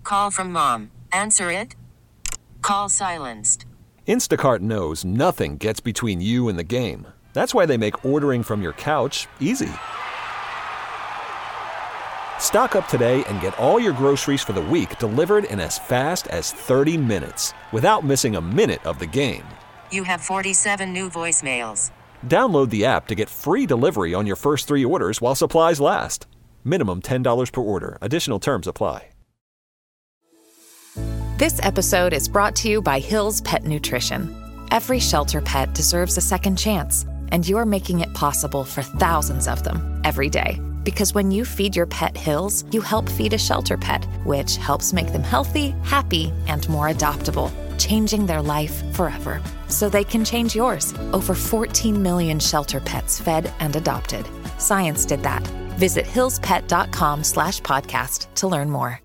Call from mom. Answer it. Call silenced. Instacart knows nothing gets between you and the game. That's why they make ordering from your couch easy. Stock up today and get all your groceries for the week delivered in as fast as 30 minutes without missing a minute of the game. You have 47 new voicemails. Download the app to get free delivery on your first 3 orders while supplies last. Minimum $10 per order. Additional terms apply. This episode is brought to you by Hill's Pet Nutrition. Every shelter pet deserves a second chance, and you're making it possible for thousands of them every day. Because when you feed your pet Hill's, you help feed a shelter pet, which helps make them healthy, happy, and more adoptable, changing their life forever. So they can change yours. Over 14 million shelter pets fed and adopted. Science did that. Visit hillspet.com/podcast to learn more.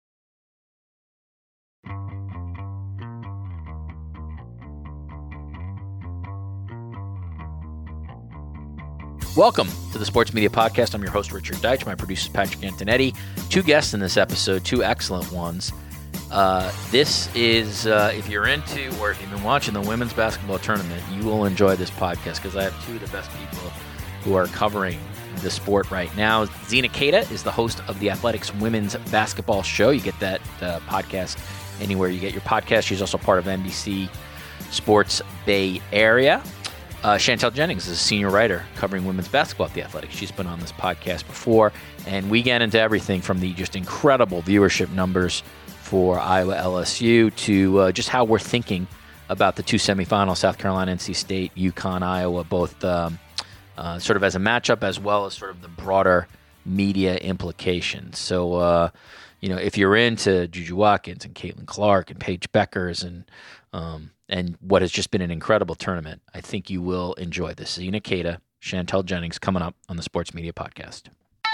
Welcome to the Sports Media Podcast. I'm your host, Richard Deitch. My producer is Patrick Antonetti. 2 guests in this episode, 2 excellent ones. This is, if you're into or if you've been watching the women's basketball tournament, you will enjoy this podcast because I have 2 of the best people who are covering the sport right now. Zina Queta is the host of the Athletics Women's Basketball Show. You get that podcast anywhere you get your podcast. She's also part of NBC Sports Bay Area. Chantel Jennings is a senior writer covering women's basketball at The Athletic. She's been on this podcast before, and we get into everything from the just incredible viewership numbers for Iowa LSU to just how we're thinking about the 2 semifinals, South Carolina, NC State, UConn, Iowa, both sort of as a matchup as well as sort of the broader media implications. So, if you're into Juju Watkins and Caitlin Clark and Paige Beckers and what has just been an incredible tournament, I think you will enjoy this. Zina Queta, Chantel Jennings coming up on the Sports Media Podcast.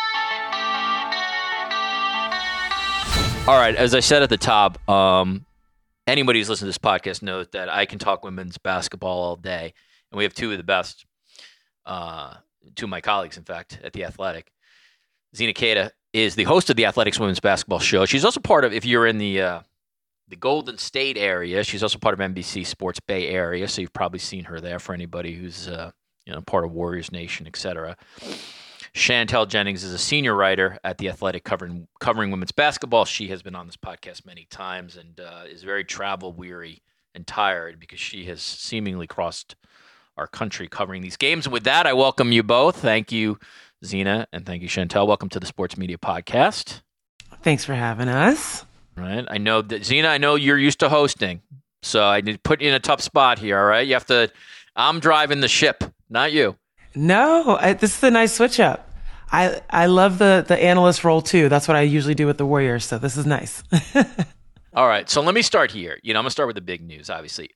All right, as I said at the top, anybody who's listened to this podcast knows that I can talk women's basketball all day, and we have 2 of the best, 2 of my colleagues, in fact, at The Athletic. Zina Queta is the host of the Athletics Women's Basketball Show. She's also part of, if you're in the Golden State area, she's also part of NBC Sports Bay Area, so you've probably seen her there for anybody who's part of Warriors Nation, etc. Chantel Jennings is a senior writer at The Athletic covering women's basketball. She has been on this podcast many times and is very travel-weary and tired because she has seemingly crossed our country covering these games. And with that, I welcome you both. Thank you, Zina, and thank you, Chantel. Welcome to the Sports Media Podcast. Thanks for having us. Right. I know that, Zina, I know you're used to hosting, so I need to put you in a tough spot here, all right? You have to, I'm driving the ship, not you. No, this is a nice switch up. I love the analyst role too. That's what I usually do with the Warriors, so this is nice. All right, so let me start here. I'm going to start with the big news, obviously.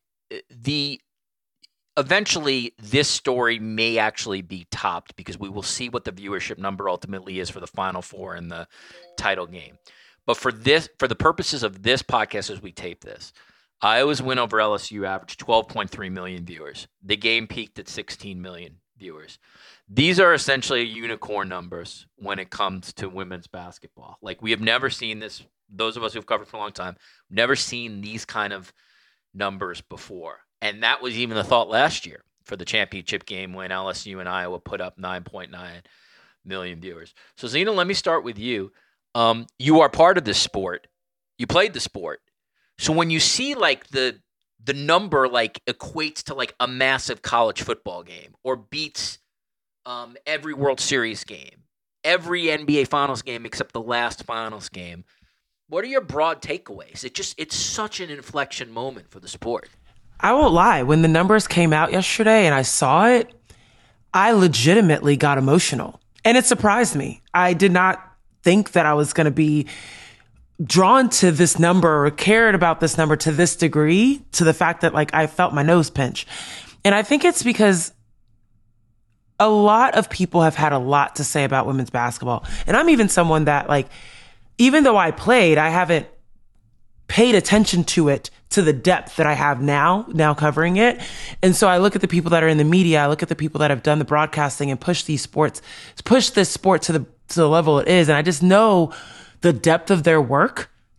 Eventually, this story may actually be topped because we will see what the viewership number ultimately is for the Final Four in the title game. But for the purposes of this podcast as we tape this, Iowa's win over LSU averaged 12.3 million viewers. The game peaked at 16 million viewers. These are essentially unicorn numbers when it comes to women's basketball. Like, we have never seen this, those of us who've covered for a long time, never seen these kind of numbers before. And that was even the thought last year for the championship game when LSU and Iowa put up 9.9 million viewers. So, Zina, let me start with you. You are part of this sport. You played the sport. So when you see like the number like equates to like a massive college football game or beats every World Series game, every NBA Finals game except the last Finals game, what are your broad takeaways? It's such an inflection moment for the sport. I won't lie. When the numbers came out yesterday and I saw it, I legitimately got emotional. And it surprised me. I did not think that I was going to be drawn to this number or cared about this number to this degree, to the fact that like I felt my nose pinch. And I think it's because a lot of people have had a lot to say about women's basketball. And I'm even someone that like, even though I played, I haven't paid attention to it to the depth that I have now covering it. And so I look at the people that are in the media, I look at the people that have done the broadcasting and push this sport to the level it is. And I just know the depth of their work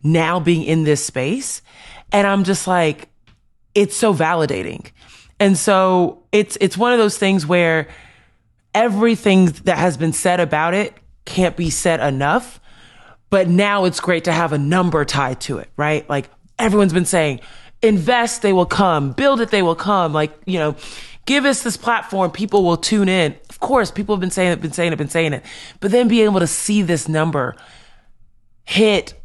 now being in this space. And I'm just like, it's so validating. And so it's one of those things where everything that has been said about it can't be said enough. But now it's great to have a number tied to it, right? Like everyone's been saying, invest, they will come, build it, they will come. Like, give us this platform, people will tune in. Of course, people have been saying it. But then being able to see this number hit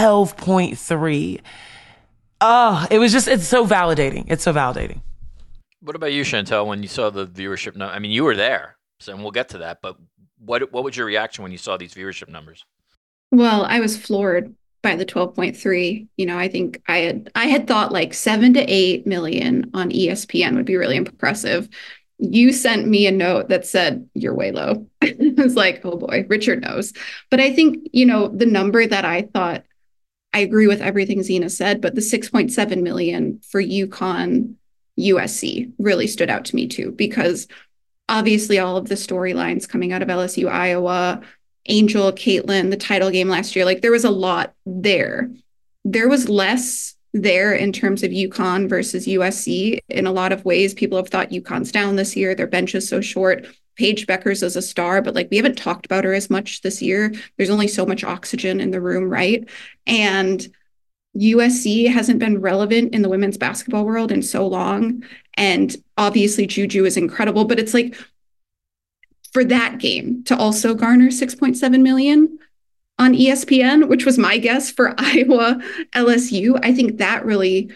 12.3. Oh, it's so validating. It's so validating. What about you, Chantel, when you saw the viewership number? I mean, you were there, so and we'll get to that, but what was your reaction when you saw these viewership numbers? Well, I was floored by the 12.3. I think I had thought like 7 to 8 million on ESPN would be really impressive. You sent me a note that said, you're way low. I was like, oh boy, Richard knows. But I think, the number that I thought, I agree with everything Zena said, but the 6.7 million for UConn USC really stood out to me too, because obviously all of the storylines coming out of LSU, Iowa, Angel, Caitlin, the title game last year, like there was a lot there. There was less there in terms of UConn versus USC. In a lot of ways, people have thought UConn's down this year. Their bench is so short. Paige Beckers is a star, but like we haven't talked about her as much this year. There's only so much oxygen in the room, right? And USC hasn't been relevant in the women's basketball world in so long. And obviously Juju is incredible, but it's like for that game to also garner 6.7 million on ESPN, which was my guess for Iowa LSU, I think that really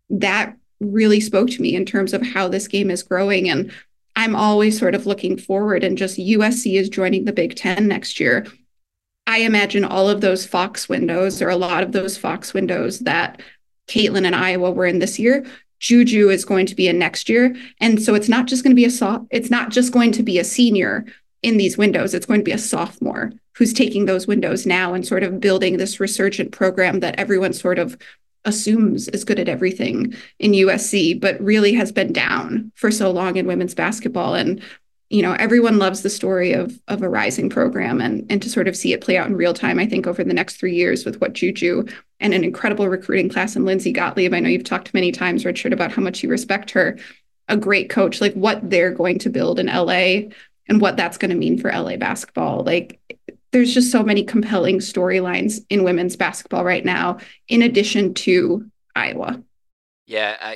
spoke to me in terms of how this game is growing. And I'm always sort of looking forward, and just USC is joining the Big Ten next year. I imagine all of those Fox windows, or a lot of those Fox windows that Caitlin and Iowa were in this year, Juju is going to be in next year. And so it's not just going to be a senior in these windows. It's going to be a sophomore who's taking those windows now and sort of building this resurgent program that everyone sort of assumes is good at everything in USC, but really has been down for so long in women's basketball. And everyone loves the story of a rising program, and to sort of see it play out in real time, I think over the next 3 years with what Juju and an incredible recruiting class and Lindsay Gottlieb. I know you've talked many times, Richard, about how much you respect her, a great coach, like what they're going to build in LA and what that's going to mean for LA basketball. Like there's just so many compelling storylines in women's basketball right now, in addition to Iowa. Yeah,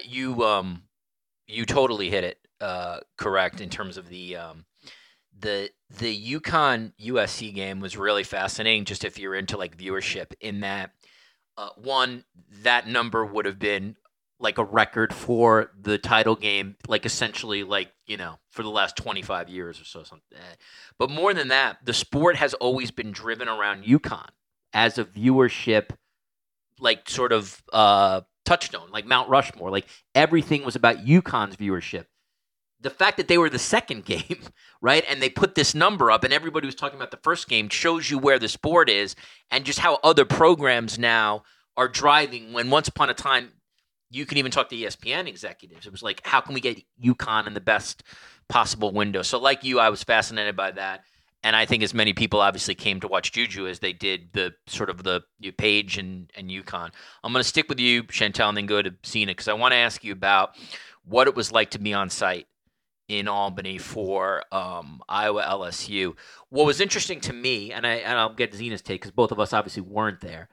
you totally hit it. Correct in terms of the UConn USC game was really fascinating. Just if you're into like viewership, in that one, that number would have been like a record for the title game, like essentially like for the last 25 years or so, something. But more than that, the sport has always been driven around UConn as a viewership, like sort of touchstone, like Mount Rushmore. Like everything was about UConn's viewership. The fact that they were the second game, right, and they put this number up, and everybody was talking about the first game, shows you where the sport is and just how other programs now are driving. When once upon a time, you can even talk to ESPN executives. It was like, how can we get UConn in the best possible window? So like you, I was fascinated by that. And I think as many people obviously came to watch Juju as they did the sort of the Paige and UConn. I'm going to stick with you, Chantel, and then go to Zena, because I want to ask you about what it was like to be on site in Albany for Iowa LSU. What was interesting to me, and I'll get Zena's take because both of us obviously weren't there.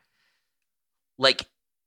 Like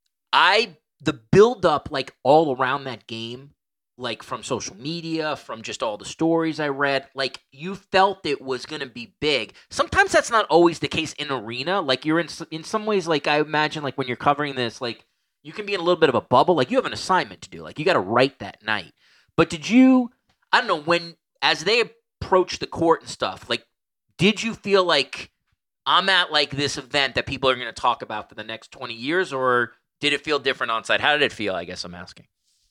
the build up, like all around that game, like from social media, from just all the stories I read, like you felt it was going to be big. Sometimes that's not always the case in arena. Like you're in some ways, like I imagine, like when you're covering this, like you can be in a little bit of a bubble. Like you have an assignment to do. Like you got to write that night. But did you? I don't know, when, as they approach the court and stuff, like, did you feel like I'm at like this event that people are going to talk about for the next 20 years, or did it feel different on site? How did it feel? I guess I'm asking.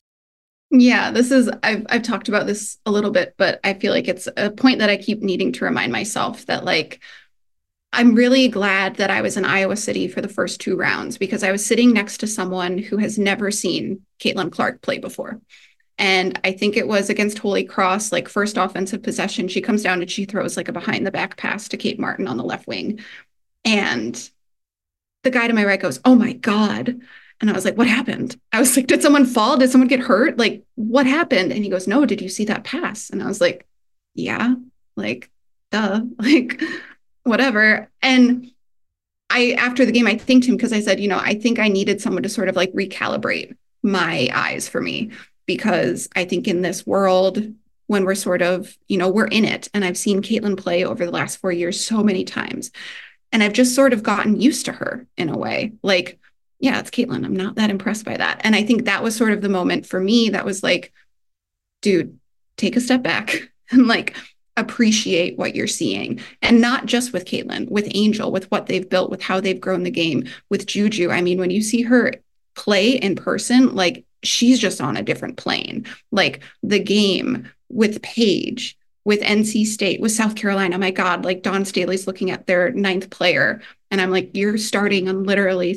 Yeah, I've talked about this a little bit, but I feel like it's a point that I keep needing to remind myself that like, I'm really glad that I was in Iowa City for the first 2 rounds, because I was sitting next to someone who has never seen Caitlin Clark play before. And I think it was against Holy Cross, like first offensive possession. She comes down and she throws like a behind the back pass to Kate Martin on the left wing. And the guy to my right goes, "Oh my God." And I was like, "What happened?" I was like, "Did someone fall? Did someone get hurt? Like, what happened?" And he goes, "No, did you see that pass?" And I was like, "Yeah, like, duh, like, whatever." And after the game, I thanked him because I said, I think I needed someone to sort of like recalibrate my eyes for me, because I think in this world, when we're sort of, we're in it, and I've seen Caitlin play over the last 4 years so many times, and I've just sort of gotten used to her in a way. Like, yeah, it's Caitlin. I'm not that impressed by that. And I think that was sort of the moment for me that was like, dude, take a step back and like appreciate what you're seeing. And not just with Caitlin, with Angel, with what they've built, with how they've grown the game, with Juju. I mean, when you see her play in person, like, she's just on a different plane. Like, the game with Paige, with NC State, with South Carolina, my God, like, Dawn Staley's looking at their 9th player. And I'm like, you're starting on literally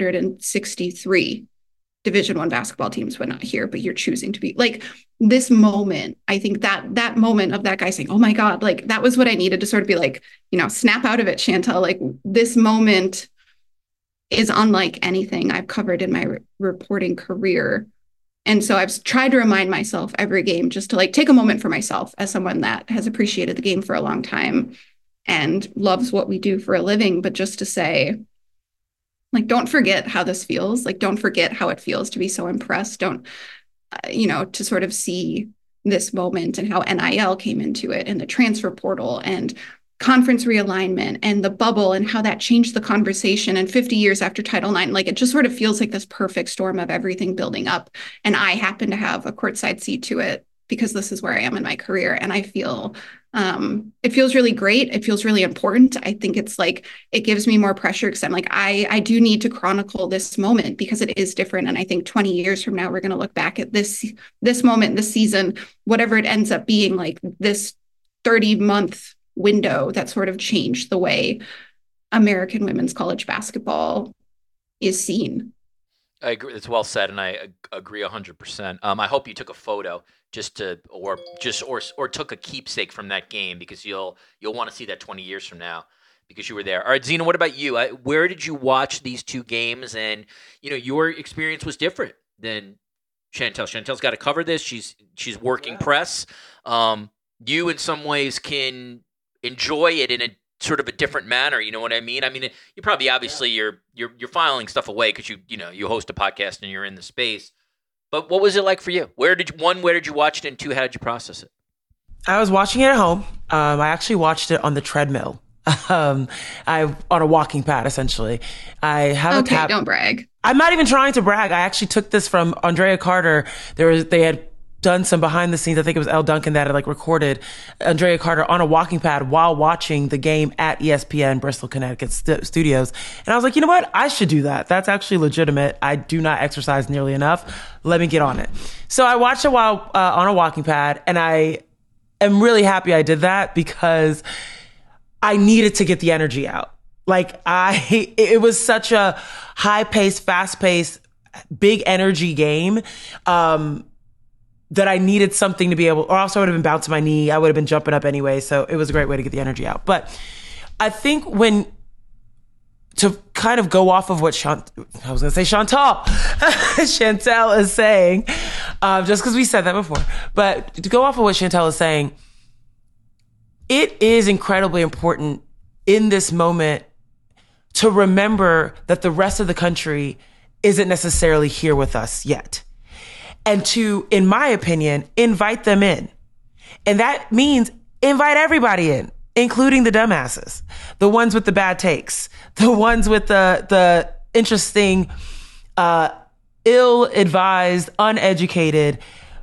363 Division I basketball teams, but not here, but you're choosing to be like, this moment. I think that moment of that guy saying, "Oh my God," like, that was what I needed to sort of be like, snap out of it, Chantel. Like, this moment is unlike anything I've covered in my reporting career. And so I've tried to remind myself every game just to like take a moment for myself as someone that has appreciated the game for a long time and loves what we do for a living, but just to say, like, don't forget how this feels. Like, don't forget how it feels to be so impressed. Don't, to sort of see this moment and how NIL came into it, and the transfer portal and conference realignment and the bubble, and how that changed the conversation. And 50 years after Title IX, like, it just sort of feels like this perfect storm of everything building up. And I happen to have a courtside seat to it because this is where I am in my career. And I feel it feels really great. It feels really important. I think it's like, it gives me more pressure because I'm like, I do need to chronicle this moment because it is different. And I think 20 years from now, we're going to look back at this moment, this season, whatever it ends up being, like this 30-month window that sort of changed the way American women's college basketball is seen. I agree. That's well said, and I agree 100%. I hope you took a photo or took a keepsake from that game, because you'll want to see that 20 years from now because you were there. All right, Zena, what about you? Where did you watch these two games? And your experience was different than Chantel. Chantel's got to cover this. She's working press. You in some ways can enjoy it in a sort of a different manner. You know what I mean? I mean, you probably obviously you're filing stuff away because you host a podcast and you're in the space. But what was it like for you? Where did you watch it, and two, how did you process it? I was watching it at home. I actually watched it on the treadmill. On a walking pad, essentially. I have don't brag. I'm not even trying to brag. I actually took this from Andrea Carter. They had done some behind the scenes. I think it was Elle Duncan that had recorded Andrea Carter on a walking pad while watching the game at ESPN Bristol, Connecticut studios. And I was like, you know what? I should do that. That's actually legitimate. I do not exercise nearly enough. Let me get on it. So I watched it while on a walking pad, and I am really happy I did that because I needed to get the energy out. It was such a high-paced, fast-paced, big energy game. That I needed something to be able, or else I would have been bouncing my knee. I would have been jumping up anyway. So it was a great way to get the energy out. But I think to kind of go off of what Chantel is saying, just because we said that before, but to go off of what Chantel is saying, it is incredibly important in this moment to remember that the rest of the country isn't necessarily here with us yet. And to, in my opinion, invite them in. And that means invite everybody in, including the dumbasses, the ones with the bad takes, the ones with the interesting, ill-advised, uneducated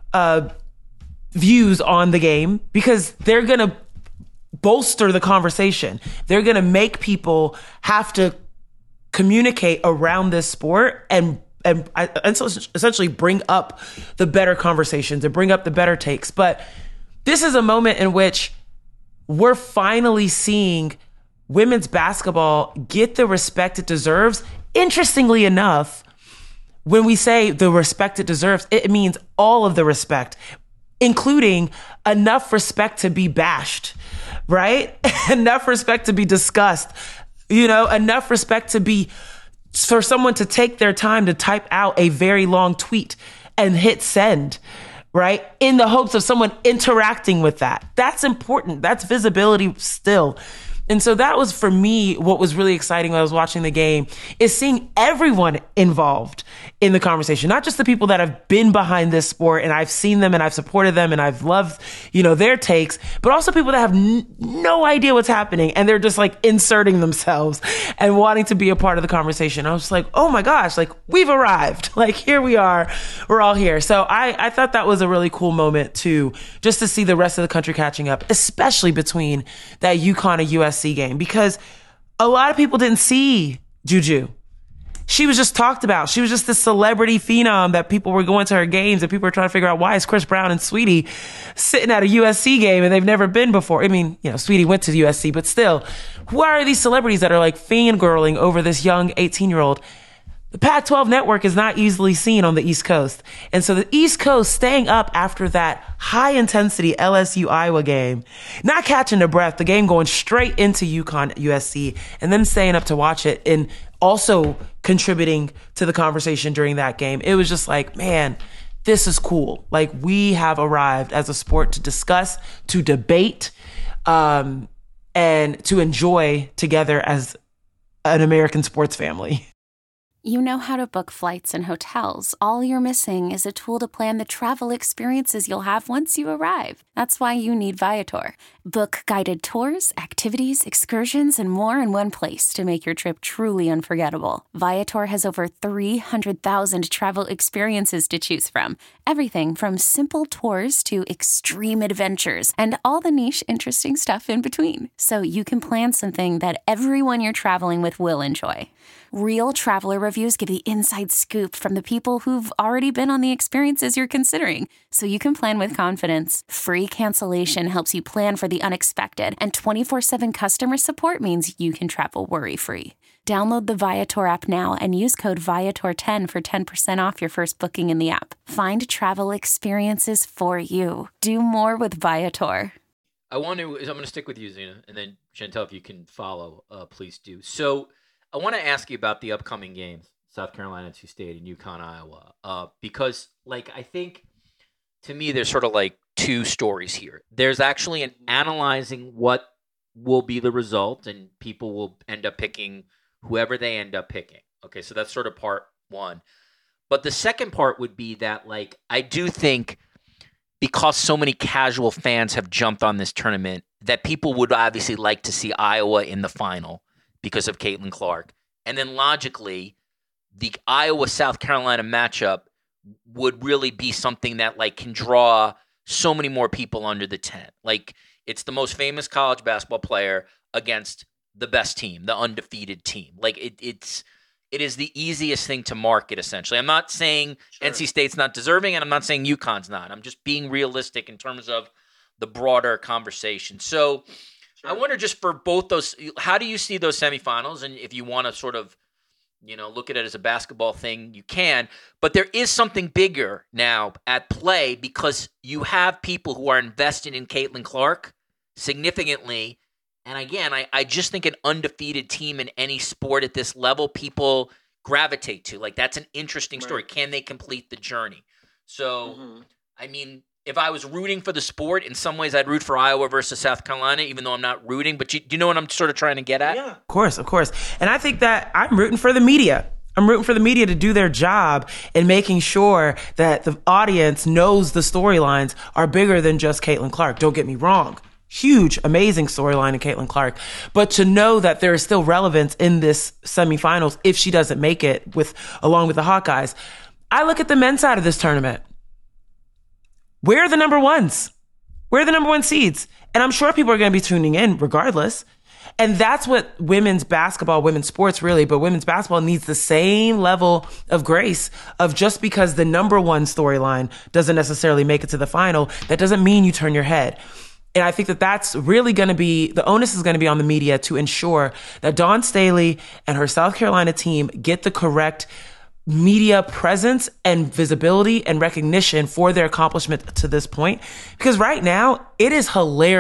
views on the game, because they're going to bolster the conversation. They're going to make people have to communicate around this sport and so essentially bring up the better conversations and bring up the better takes. But this is a moment in which we're finally seeing women's basketball get the respect it deserves. Interestingly enough, when we say the respect it deserves, it means all of the respect, including enough respect to be bashed, right? Enough respect to be discussed, enough respect to be for someone to take their time to type out a very long tweet and hit send, right? In the hopes of someone interacting with that. That's important. That's visibility still. And so that was, for me, what was really exciting when I was watching the game, is seeing everyone involved in the conversation, not just the people that have been behind this sport and I've seen them and I've supported them and I've loved, their takes, but also people that have no idea what's happening and they're just like inserting themselves and wanting to be a part of the conversation. I was just like, oh my gosh, like we've arrived. Like here we are. We're all here. So I thought that was a really cool moment too, just to see the rest of the country catching up, especially between that UConn and USC game, because a lot of people didn't see Juju. She was just talked about. She was just this celebrity phenom that people were going to her games and people were trying to figure out, why is Chris Brown and Sweetie sitting at a USC game and they've never been before? I mean, Sweetie went to USC, but still, who are these celebrities that are like fangirling over this young 18-year-old? The Pac-12 network is not easily seen on the East Coast. And so the East Coast staying up after that high-intensity LSU-Iowa game, not catching their breath, the game going straight into UConn-USC, and then staying up to watch it and also contributing to the conversation during that game. It was just like, man, this is cool. Like, we have arrived as a sport to discuss, to debate, and to enjoy together as an American sports family. You know how to book flights and hotels. All you're missing is a tool to plan the travel experiences you'll have once you arrive. That's why you need Viator. Book guided tours, activities, excursions, and more in one place to make your trip truly unforgettable. Viator has over 300,000 travel experiences to choose from. Everything from simple tours to extreme adventures and all the niche interesting stuff in between. So you can plan something that everyone you're traveling with will enjoy. Real traveler reviews give the inside scoop from the people who've already been on the experiences you're considering, so you can plan with confidence. Free cancellation helps you plan for the unexpected, and 24/7 customer support means you can travel worry-free. Download the Viator app now and use code Viator10 for 10% off your first booking in the app. Find travel experiences for you. Do more with Viator. I'm going to stick with you, Zena, and then Chantel, if you can follow, please do. So I want to ask you about the upcoming games, South Carolina, NC State, and UConn, Iowa, because, I think, to me, there's sort of, two stories here. There's actually an analyzing what will be the result, and people will end up picking whoever they end up picking. Okay, so that's sort of part one. But the second part would be that, I do think, because so many casual fans have jumped on this tournament, that people would obviously like to see Iowa in the final because of Caitlin Clark. And then logically, the Iowa-South Carolina matchup would really be something that can draw so many more people under the tent. It's the most famous college basketball player against the best team, the undefeated team. It is the easiest thing to market, essentially. I'm not saying NC State's not deserving, and I'm not saying UConn's not. I'm just being realistic in terms of the broader conversation. So I wonder, just for both those, how do you see those semifinals? And if you want to sort of, look at it as a basketball thing, you can. But there is something bigger now at play, because you have people who are invested in Caitlin Clark significantly. And again, I just think an undefeated team in any sport at this level, people gravitate to. That's an interesting story. Right. Can they complete the journey? So, I mean, if I was rooting for the sport, in some ways I'd root for Iowa versus South Carolina, even though I'm not rooting. But do you know what I'm sort of trying to get at? Yeah, of course. And I think that I'm rooting for the media. I'm rooting for the media to do their job in making sure that the audience knows the storylines are bigger than just Caitlin Clark. Don't get me wrong. Huge, amazing storyline in Caitlin Clark. But to know that there is still relevance in this semifinals if she doesn't make it along with the Hawkeyes. I look at the men's side of this tournament. We're the number ones. We're the number one seeds. And I'm sure people are going to be tuning in regardless. And that's what women's basketball, women's sports really, but women's basketball needs the same level of grace of, just because the number one storyline doesn't necessarily make it to the final, that doesn't mean you turn your head. And I think that that's really going to be, the onus is going to be on the media to ensure that Dawn Staley and her South Carolina team get the correct media presence and visibility and recognition for their accomplishment to this point. Because right now, it is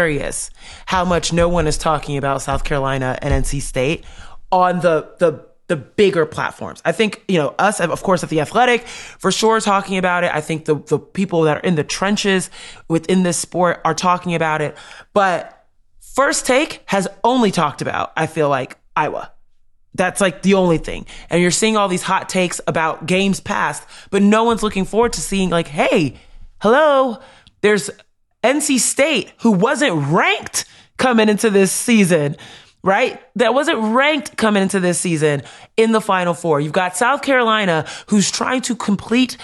hilarious how much no one is talking about South Carolina and NC State on the the bigger platforms. I think, us, of course, at The Athletic, for sure talking about it. I think the people that are in the trenches within this sport are talking about it. But First Take has only talked about, I feel like, Iowa. That's like the only thing. And you're seeing all these hot takes about games past, but no one's looking forward to seeing like, hey, hello, there's NC State, who wasn't ranked coming into this season, right? That wasn't ranked coming into this season in the Final Four. You've got South Carolina, who's trying to complete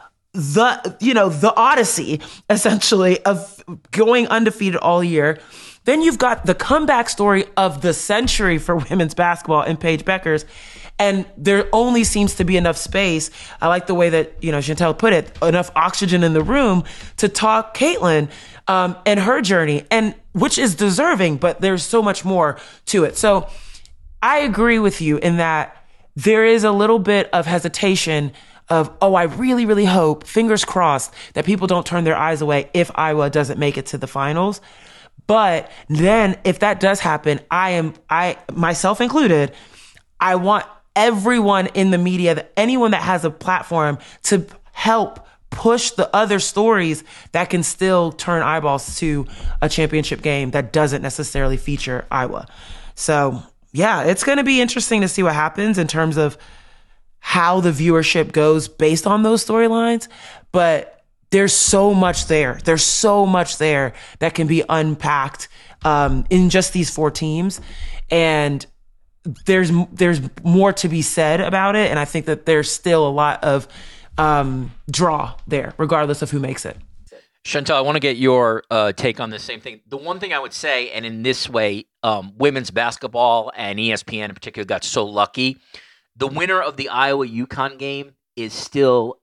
the odyssey, essentially, of going undefeated all year. Then you've got the comeback story of the century for women's basketball in Paige Beckers. And there only seems to be enough space. I like the way that, Chantel put it, enough oxygen in the room to talk Caitlin and her journey, and which is deserving, but there's so much more to it. So I agree with you in that there is a little bit of hesitation of, I really, really hope, fingers crossed, that people don't turn their eyes away if Iowa doesn't make it to the finals. But then if that does happen, I myself included, I want everyone in the media, anyone that has a platform, to help push the other stories that can still turn eyeballs to a championship game that doesn't necessarily feature Iowa. So yeah, it's going to be interesting to see what happens in terms of how the viewership goes based on those storylines. But there's so much there. There's so much there that can be unpacked in just these 4 teams. And there's more to be said about it. And I think that there's still a lot of draw there, regardless of who makes it. Chantel, I want to get your take on the same thing. The one thing I would say, and in this way, women's basketball and ESPN in particular got so lucky. The winner of the Iowa-UConn game is still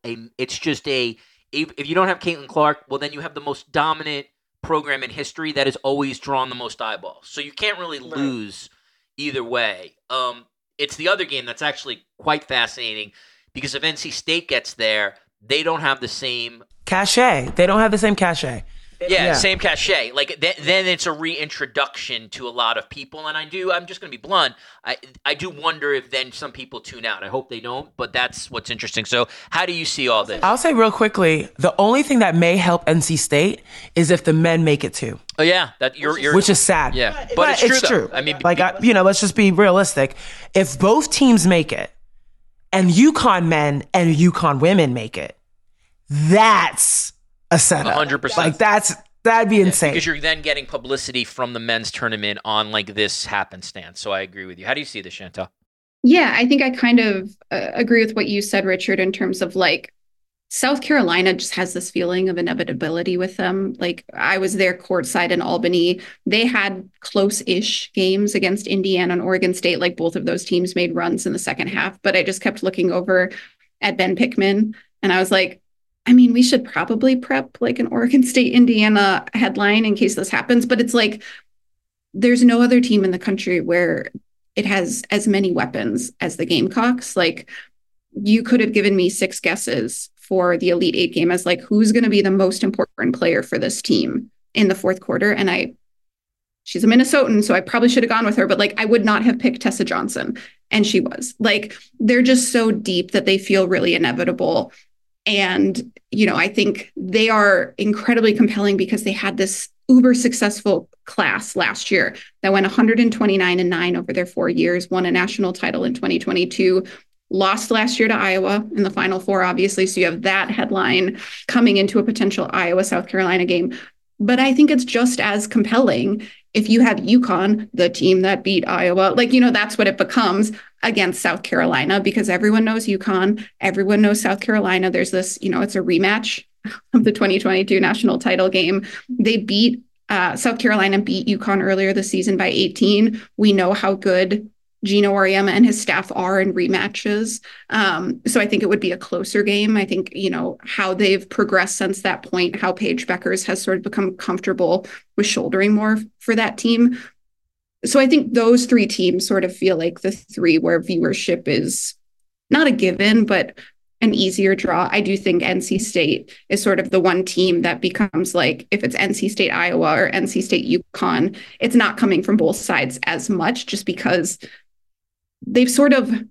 if you don't have Caitlin Clark, well, then you have the most dominant program in history that has always drawn the most eyeballs. So you can't really lose either way. It's the other game that's actually quite fascinating because if NC State gets there, they don't have the same cachet. They don't have the same cachet. Yeah, same cachet. Like then it's a reintroduction to a lot of people, and I'm just going to be blunt. I do wonder if then some people tune out. I hope they don't, but that's what's interesting. So, how do you see all this? I'll say real quickly, the only thing that may help NC State is if the men make it too. Oh yeah, which is sad. Yeah, but it's true. I mean, let's just be realistic. If both teams make it, and UConn men and UConn women make it, that's a setup. 100%. Like that'd be insane. Because you're then getting publicity from the men's tournament on like this happenstance. So I agree with you. How do you see this, Chantel? Yeah, I think I kind of agree with what you said, Richard, in terms of like South Carolina just has this feeling of inevitability with them. Like I was there courtside in Albany. They had close-ish games against Indiana and Oregon State. Like both of those teams made runs in the second half, but I just kept looking over at Ben Pickman and I was like, I mean, we should probably prep like an Oregon State, Indiana headline in case this happens. But it's like, there's no other team in the country where it has as many weapons as the Gamecocks. Like you could have given me 6 guesses for the Elite 8 game as like, who's going to be the most important player for this team in the fourth quarter. And she's a Minnesotan, so I probably should have gone with her, but like, I would not have picked Tessa Johnson. And she was like, they're just so deep that they feel really inevitable. And, I think they are incredibly compelling because they had this uber successful class last year that went 129-9 over their 4 years, won a national title in 2022, lost last year to Iowa in the Final Four, obviously. So you have that headline coming into a potential Iowa-South Carolina game. But I think it's just as compelling if you have UConn, the team that beat Iowa, that's what it becomes against South Carolina, because everyone knows UConn, everyone knows South Carolina. There's this, it's a rematch of the 2022 national title game. They beat South Carolina, beat UConn earlier this season by 18. We know how good Gino Auriemma and his staff are in rematches. So I think it would be a closer game. I think, how they've progressed since that point, how Paige Beckers has sort of become comfortable with shouldering more for that team. So I think those 3 teams sort of feel like the 3 where viewership is not a given, but an easier draw. I do think NC State is sort of the one team that becomes like, if it's NC State, Iowa or NC State, UConn, it's not coming from both sides as much just because they've sort of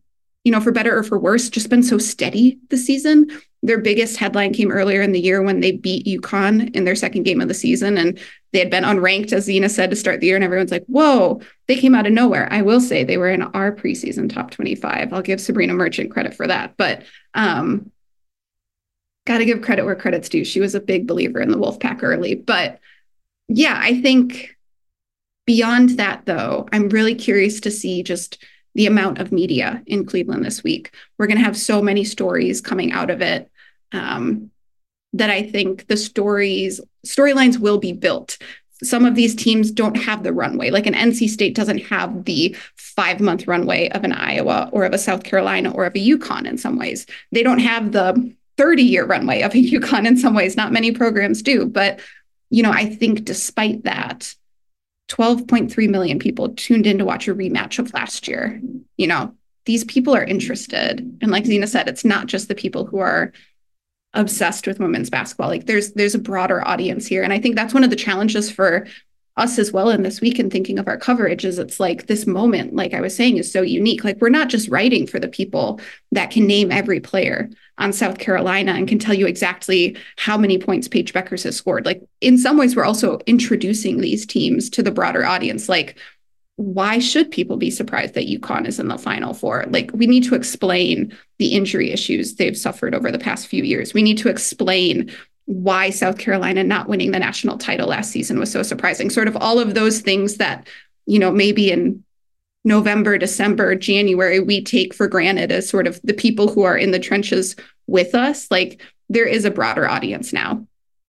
for better or for worse, just been so steady this season. Their biggest headline came earlier in the year when they beat UConn in their second game of the season. And they had been unranked, as Zena said, to start the year. And everyone's like, whoa, they came out of nowhere. I will say they were in our preseason top 25. I'll give Sabrina Merchant credit for that. But got to give credit where credit's due. She was a big believer in the Wolfpack early. But yeah, I think beyond that, though, I'm really curious to see just the amount of media in Cleveland this week. We're going to have so many stories coming out of it that I think the storylines will be built. Some of these teams don't have the runway. Like an NC State doesn't have the 5-month runway of an Iowa or of a South Carolina or of a UConn in some ways. They don't have the 30-year runway of a UConn in some ways. Not many programs do. But, I think despite that, 12.3 million people tuned in to watch a rematch of last year. These people are interested. And like Zena said, it's not just the people who are obsessed with women's basketball. Like there's a broader audience here. And I think that's one of the challenges for us as well in this week and thinking of our coverage is it's like this moment, like I was saying, is so unique. Like we're not just writing for the people that can name every player on South Carolina and can tell you exactly how many points Paige Beckers has scored. Like in some ways, we're also introducing these teams to the broader audience. Like, why should people be surprised that UConn is in the Final Four? Like, we need to explain the injury issues they've suffered over the past few years. We need to explain why South Carolina not winning the national title last season was so surprising. Sort of all of those things that, maybe in November, December, January, we take for granted as sort of the people who are in the trenches with us. Like, there is a broader audience now.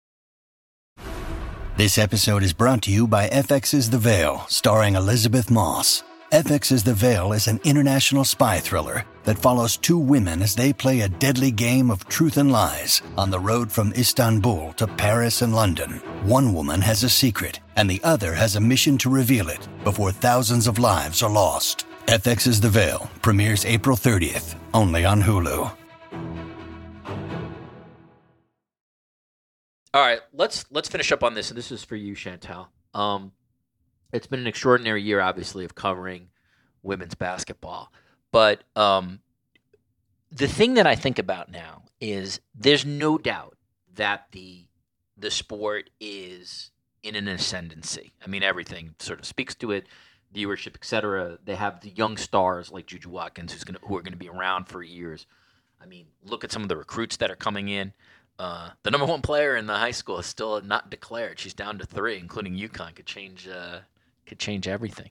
This episode is brought to you by FX's The Veil, starring Elizabeth Moss. FX's The Veil is an international spy thriller that follows two women as they play a deadly game of truth and lies on the road from Istanbul to Paris and London. One woman has a secret, and the other has a mission to reveal it before thousands of lives are lost. FX's The Veil premieres April 30th, only on Hulu. All right, let's finish up on this, and this is for you, Chantal. It's been an extraordinary year, obviously, of covering women's basketball. But the thing that I think about now is there's no doubt that the sport is in an ascendancy. I mean, everything sort of speaks to it, viewership, et cetera. They have the young stars like Juju Watkins who are going to be around for years. I mean, look at some of the recruits that are coming in. The number one player in the high school is still not declared. She's down to 3, including UConn. Could change everything.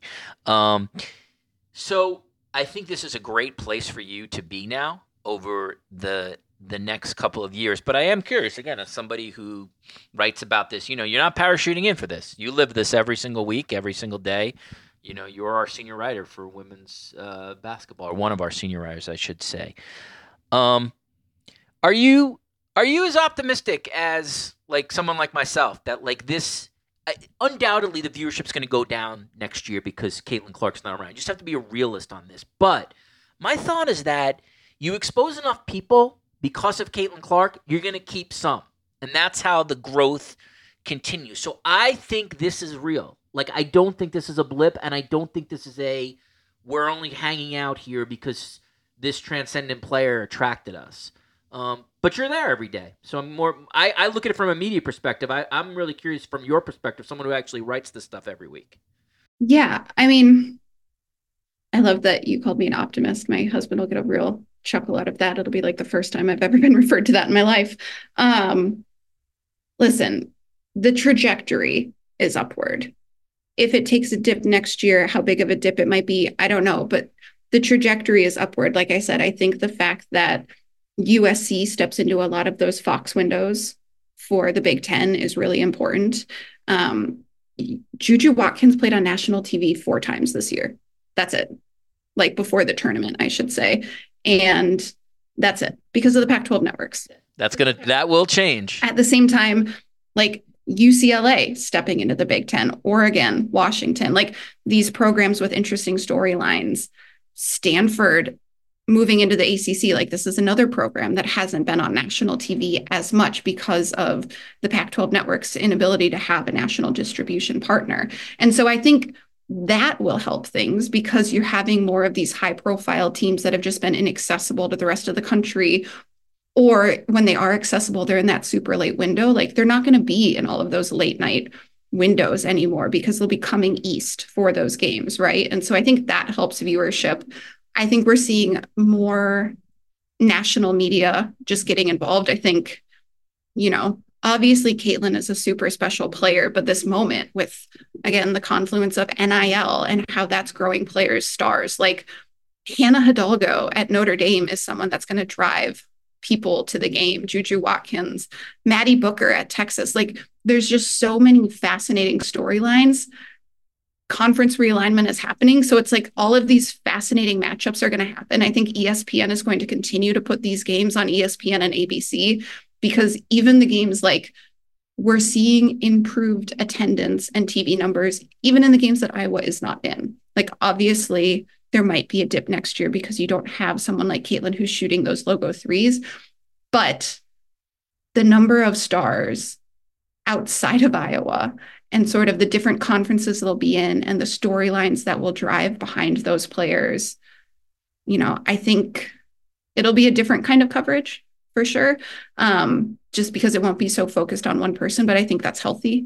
So I think this is a great place for you to be now over the next couple of years. But I am curious, again, as somebody who writes about this, you're not parachuting in for this. You live this every single week, every single day. You're our senior writer for women's basketball, or one of our senior writers, I should say. Are you as optimistic as like someone like myself that like this? Undoubtedly, the viewership's going to go down next year because Caitlin Clark's not around. You just have to be a realist on this. But my thought is that you expose enough people because of Caitlin Clark, you're going to keep some. And that's how the growth continues. So I think this is real. Like, I don't think this is a blip, and I don't think this is we're only hanging out here because this transcendent player attracted us. But you're there every day. So I look at it from a media perspective. I'm really curious from your perspective, someone who actually writes this stuff every week. Yeah. I mean, I love that you called me an optimist. My husband will get a real chuckle out of that. It'll be like the first time I've ever been referred to that in my life. Listen, the trajectory is upward. If it takes a dip next year, how big of a dip it might be, I don't know. But the trajectory is upward. Like I said, I think the fact that USC steps into a lot of those Fox windows for the Big Ten is really important. Juju Watkins played on national TV 4 times this year. That's it. Like before the tournament, I should say. And that's it because of the Pac-12 networks. That will change. At the same time, like UCLA stepping into the Big Ten, Oregon, Washington, like these programs with interesting storylines, Stanford moving into the ACC, like this is another program that hasn't been on national TV as much because of the Pac-12 network's inability to have a national distribution partner. And so I think that will help things because you're having more of these high profile teams that have just been inaccessible to the rest of the country. Or when they are accessible, they're in that super late window. Like they're not going to be in all of those late night windows anymore because they'll be coming east for those games, right? And so I think that helps viewership. I think we're seeing more national media just getting involved. I think, obviously Caitlin is a super special player, but this moment with, again, the confluence of NIL and how that's growing players' stars, like Hannah Hidalgo at Notre Dame is someone that's going to drive people to the game. Juju Watkins, Maddie Booker at Texas. Like there's just so many fascinating storylines. Conference realignment is happening. So it's like all of these fascinating matchups are going to happen. I think ESPN is going to continue to put these games on ESPN and ABC because even the games, like we're seeing improved attendance and TV numbers, even in the games that Iowa is not in. Like obviously there might be a dip next year because you don't have someone like Caitlin who's shooting those logo threes, but the number of stars outside of Iowa and sort of the different conferences they'll be in and the storylines that will drive behind those players, I think it'll be a different kind of coverage for sure, just because it won't be so focused on one person, but I think that's healthy.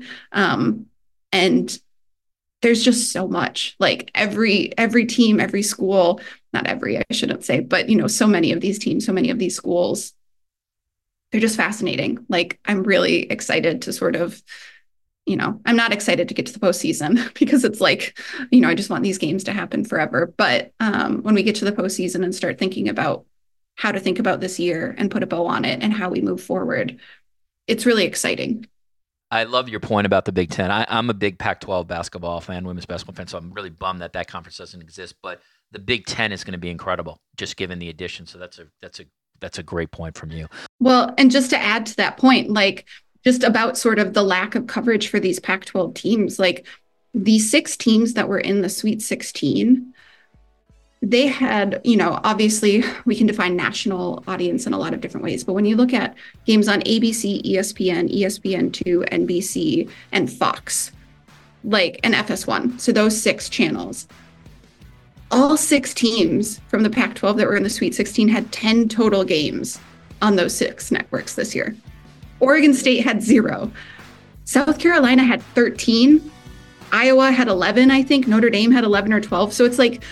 And there's just so much, like every team, every school, not every, I shouldn't say, but, so many of these teams, so many of these schools, they're just fascinating. Like, I'm really excited to sort of, I'm not excited to get to the postseason because it's like, I just want these games to happen forever. But when we get to the postseason and start thinking about how to think about this year and put a bow on it and how we move forward, it's really exciting. I love your point about the Big Ten. I'm a big Pac-12 basketball fan, women's basketball fan, so I'm really bummed that conference doesn't exist. But the Big Ten is going to be incredible, just given the addition. So that's a great point from you. Well, and just to add to that point, like just about sort of the lack of coverage for these Pac-12 teams, like the 6 teams that were in the Sweet 16, they had, obviously we can define national audience in a lot of different ways, but when you look at games on ABC, ESPN, ESPN2, NBC, and Fox, like an FS1, so those 6 channels, all 6 teams from the Pac-12 that were in the Sweet 16 had 10 total games on those 6 networks this year. Oregon State had 0. South Carolina had 13. Iowa had 11, I think. Notre Dame had 11 or 12. So it's like,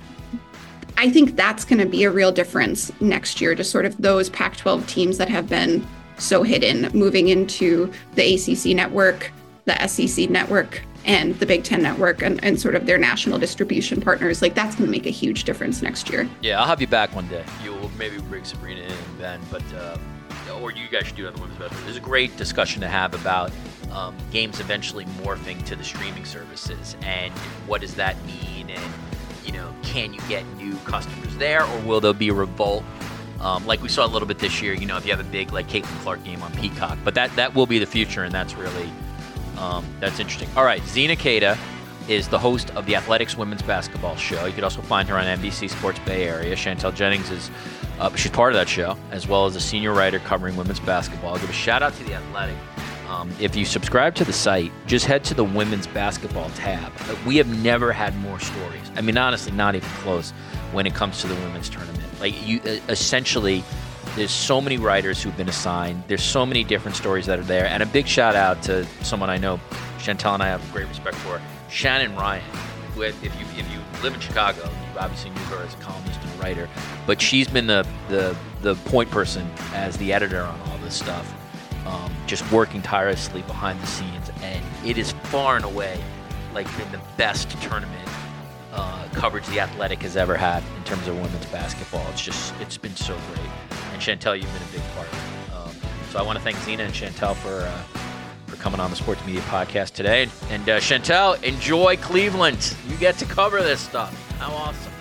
I think that's going to be a real difference next year to sort of those Pac-12 teams that have been so hidden moving into the ACC network, the SEC network, and the Big Ten network and sort of their national distribution partners. Like that's going to make a huge difference next year. Yeah, I'll have you back one day. You'll maybe bring Sabrina in then, but or you guys should do it on the women's basketball. There's a great discussion to have about games eventually morphing to the streaming services and what does that mean, and can you get new customers there, or will there be a revolt? Like we saw a little bit this year, if you have a big like Caitlin Clark game on Peacock, but that will be the future, and that's really that's interesting. All right, Zina Queta is the host of the Athletics Women's Basketball Show. You could also find her on NBC Sports Bay Area. Chantel Jennings is she's part of that show, as well as a senior writer covering women's basketball. I'll give a shout out to the Athletic. If you subscribe to the site, just head to the women's basketball tab. We have never had more stories. I mean, honestly, not even close when it comes to the women's tournament. Like you, essentially, there's so many writers who've been assigned. There's so many different stories that are there. And a big shout out to someone I know, Chantel and I have great respect for, Shannon Ryan. Who, if you live in Chicago, you obviously knew her as a columnist and a writer, but she's been the point person as the editor on all this stuff. Just working tirelessly behind the scenes, and it is far and away like been the best tournament coverage the Athletic has ever had in terms of women's basketball. It's been so great, and Chantel, you've been a big part of it. So I want to thank Zina and Chantel for coming on the Sports Media Podcast today. And Chantel, enjoy Cleveland. You get to cover this stuff. How awesome!